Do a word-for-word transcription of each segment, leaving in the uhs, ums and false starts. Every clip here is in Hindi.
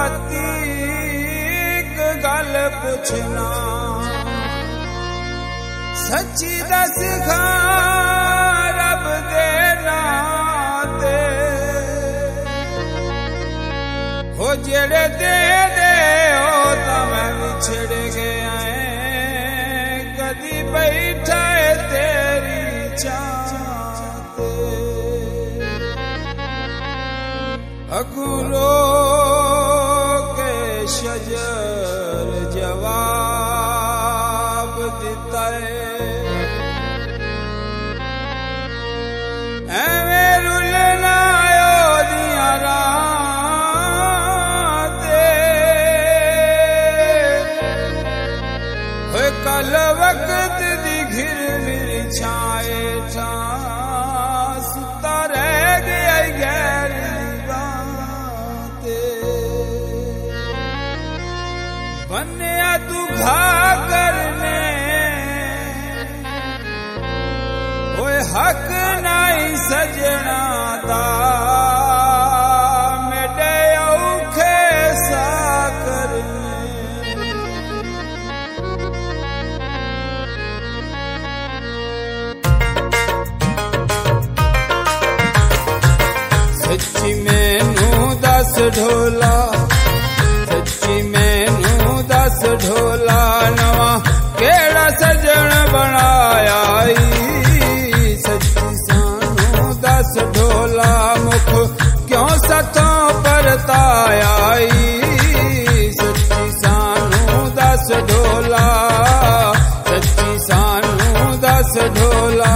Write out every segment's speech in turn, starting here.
राती गल पुछना सच्ची दस खा रब दे नाते हो जेड़े दे दे हो तां मैं विछड़ गया है कदी बैठा है तेरी चाहते अगुरो के शजर जवाब दिता है एवें रुलना दिया राते होए कल वक्त दी घिर मिर छाए था सुता रह गया गैर बन्या तू घा करने ओए हक नहीं सजना दा मेरे औखे सा करने सच्ची मैनू दस ढोला सच्ची मैनू दस ढोला नवा केड़ा सजन बनाया सच्ची सानू दस ढोला मुख क्यों सतों परताया सच्ची सानू दस ढोला सच्ची सानू दस ढोला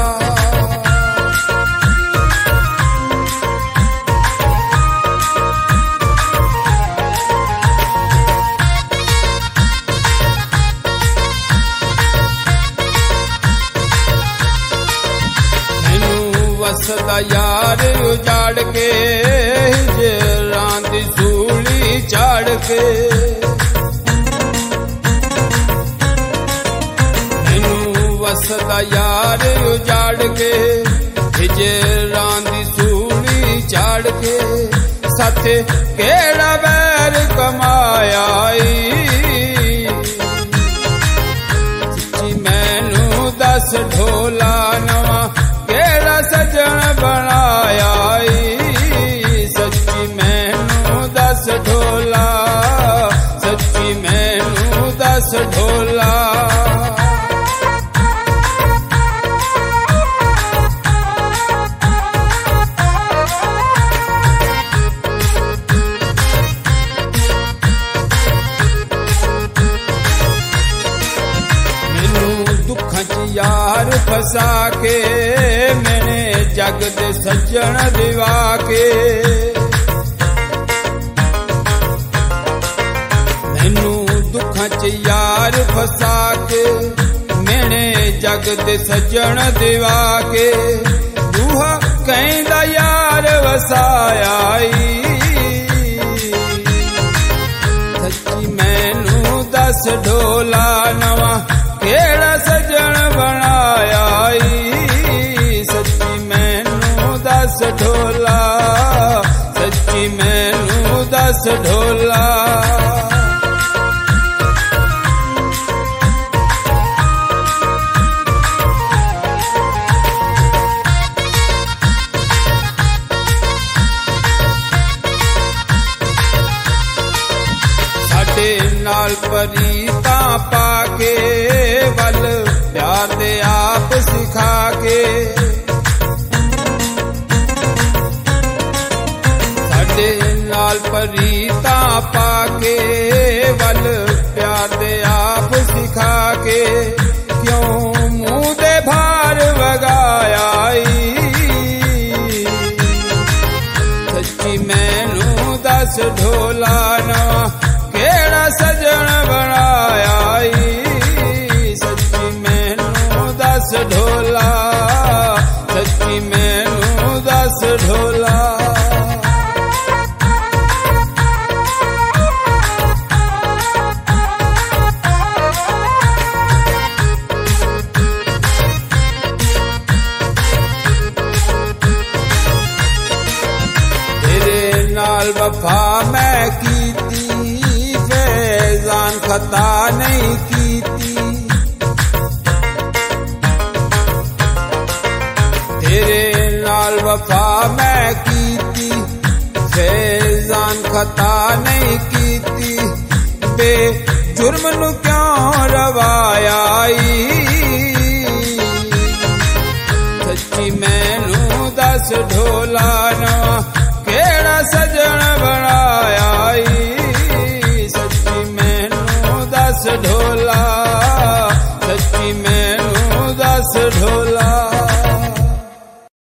वसदा यार उजाड़ के हिजरां दी सूली चाड़ के मैनू वसदा यार उजाड़ के हिजरां दी सूली चाड़ के साथे केड़ा बैर कमाया सच्ची मैनू दस ढोला नवा केड़ा सजन बनाया सच्ची मैनू दस ढोला सच्ची मैनू दस ढोला मैनू दुखां च यार फसा के मैंने जग दे सज्जन दिवा के मैनू दुखां च यार फसा के मैंने जग दे सज्जन दिवा के रूहा कहंदा यार वसाया सच्ची मैनू दस ढोला नवा केड़ा सजन बनाया सच्ची मैनू दस ढोला सच्ची मैनू दस ढोला साडे नाल परीता पाके वल प्यार दे आप सिखा के साडे नाल परीता पाके वल प्यार दे आप सिखा के क्यों मुंह दे भार वगाया सच्ची मैनू दस ढोला नवा केड़ा सजन बनाया सच्ची मैनू दस ढोला सच्ची मैनू दस ढोला वफा मैं कीती खता नहीं कीती, तेरे नाल वफा मैं कीती, फैजान खता नहीं कीती, बे जुर्म नू क्यों रवाया, सच्ची मैनू दस ढोला